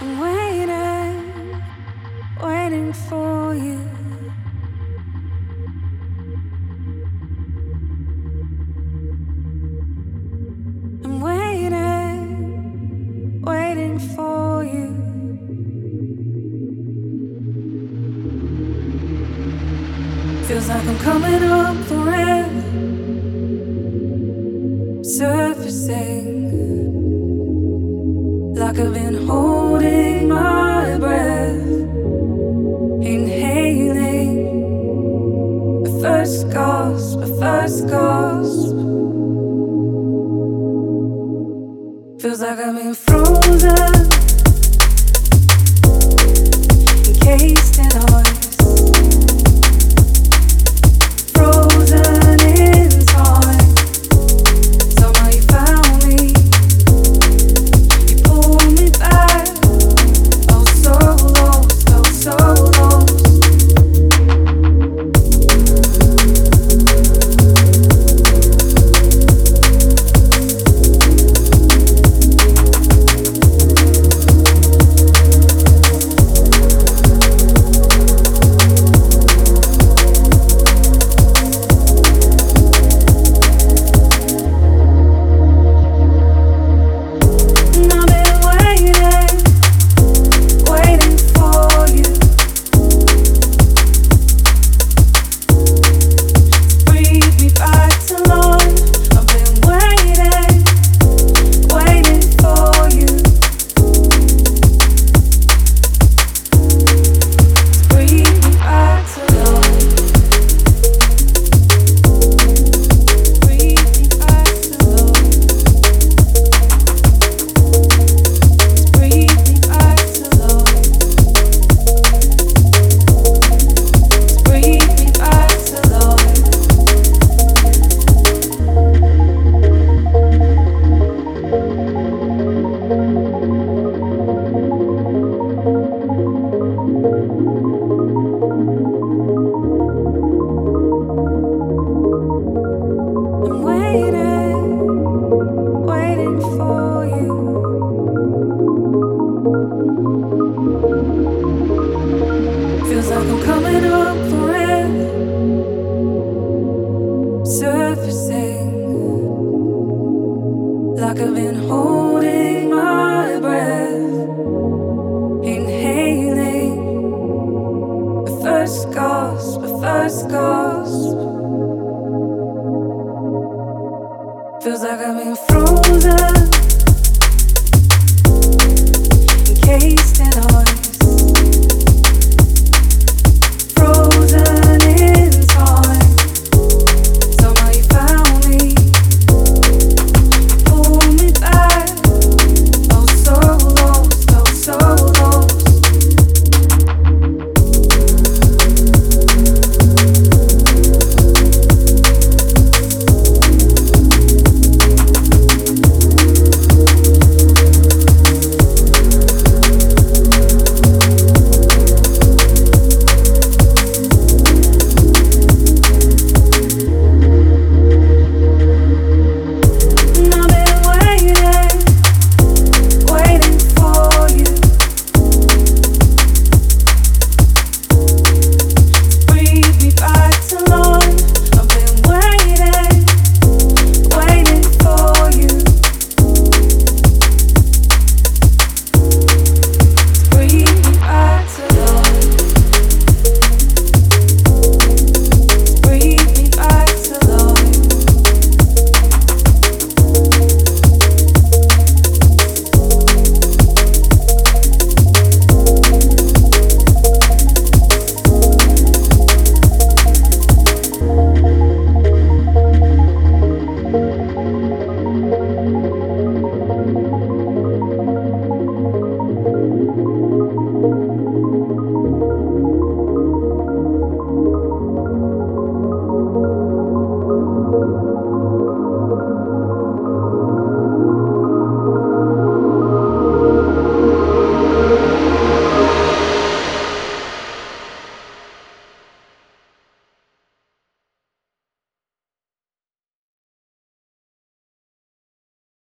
I'm waiting, waiting for you. I'm waiting, waiting for you. Feels like I'm coming up for air, surfacing. Like I've been holding my breath, inhaling a first gasp, a first gasp. Feels like I've been frozen, encased in ice, frozen in time. Somehow you found me. Like I've been holding my breath, inhaling a first gasp, a first gasp. Feels like I've been